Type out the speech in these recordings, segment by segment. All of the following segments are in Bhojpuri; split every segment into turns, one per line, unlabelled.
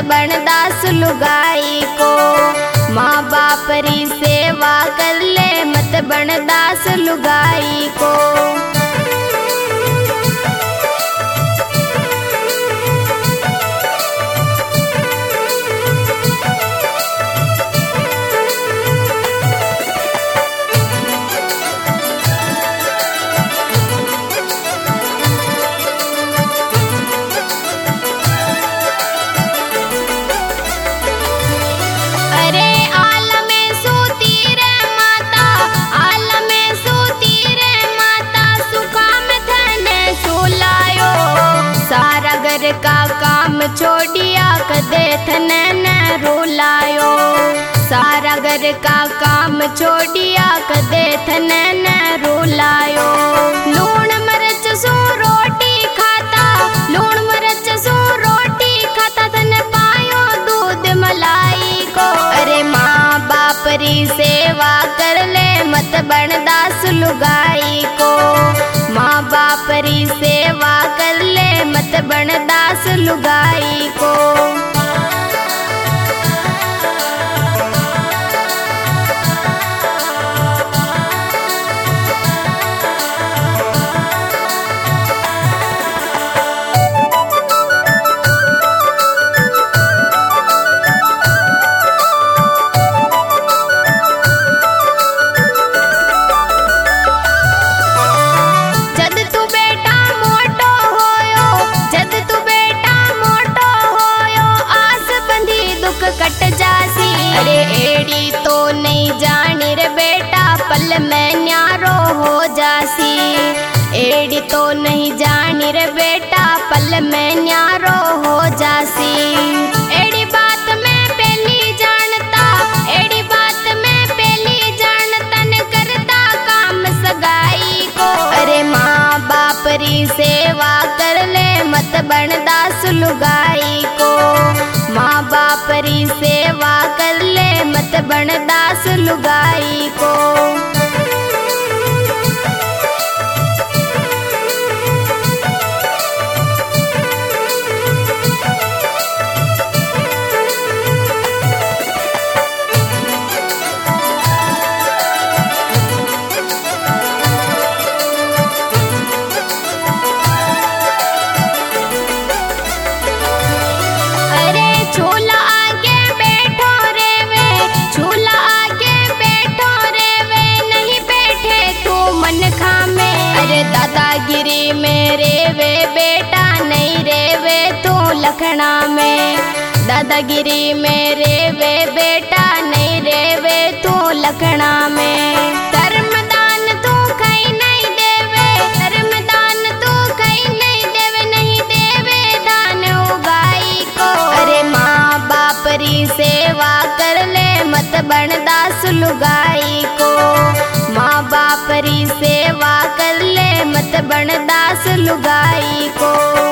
बनदास लुगाई को। माँ बाप री सेवा कर ले मत बनदास लुगाई को। का काम छोड़िया कदे थने न रुलायो। सारा घर का काम छोड़िया कदे थने न रुलायो। लूण मिर्च सू रोटी खाता, लूण मिर्च सू रोटी खाता तने पायो दूध मलाई को। अरे माँ बाप री सेवा कर ले मत बनदास लुगाई को। माँ बाप री सेवा कर ले मत बनदास लुगाई को। अरे एड़ी तो नहीं जानी रे बेटा पल में न्यारो हो जासी। एड़ी तो नहीं जानी रे बेटा पल में न्यारो हो जासी। एड़ी बात में पहली जानता, एड़ी बात में पहली जानता न करता काम सगाई को। अरे माँ बाप री सेवा कर ले मत बनदास लुगाई को। माँ बाप री सेवा कर ले मत बनदास लुगाई को। दादागिरी में रेवे बेटा नहीं रेवे तू लखना में। दादागिरी में रेवे बेटा नहीं रेवे तू लखना में। धर्मदान तू कहीं नहीं देवे, धर्मदान तू कहीं नहीं देवे, नहीं देवे दान उगाई को। अरे माँ बाप री सेवा कर ले मत बनदास लुगाई को। माँ बाप री सेवा कर ले मत बनदास लुगाई को।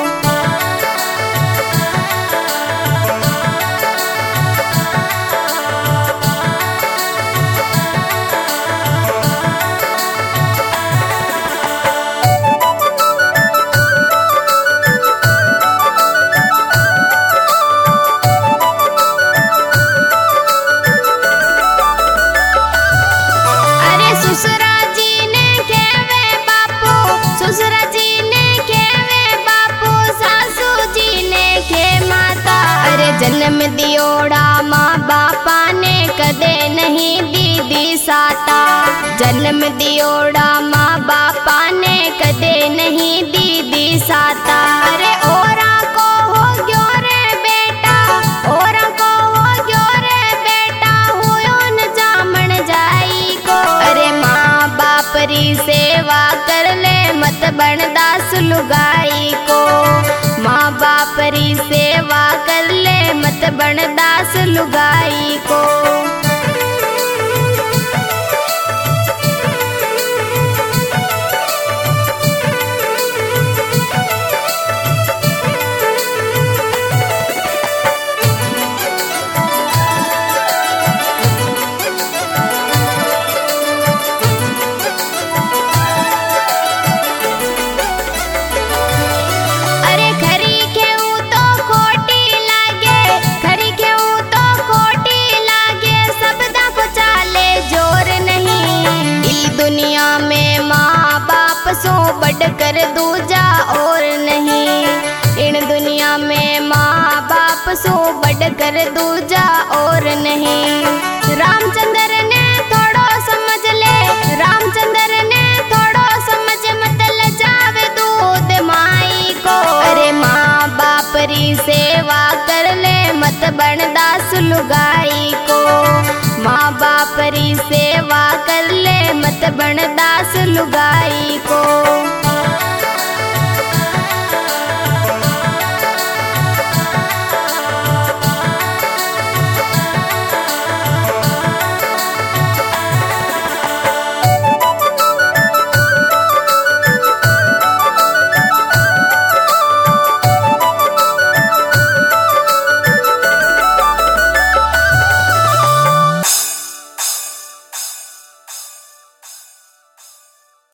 जन्म दियोड़ा माँ बापा ने कदे नहीं दीदी साता। जन्म दियोड़ा माँ बापा ने कदे नहीं दीदी साता। अरे ओरा को हो गयो रे बेटा, ओरा को हो गयो रे बेटा, हुयो न जामन जाई को। अरे माँ बाप री सेवा कर ले मत बनदास लुगाई को। माँ बाप री सेवा कर ले मत बनदास लुगाई को। अरे खरी खेऊ तो खोटी लागे, बढ़कर दूजा और नहीं। इन दुनिया में माँ बाप सो बढ़कर दूजा और नहीं। रामचंद्र ने थोड़ो समझ ले, रामचंद्र ने थोड़ो समझ मत लजावे दूध माई को। अरे माँ बाप री सेवा कर ले मत बन दास लुगाई को। माँ बाप री सेवा कर ले मत बन दास लुगाई को।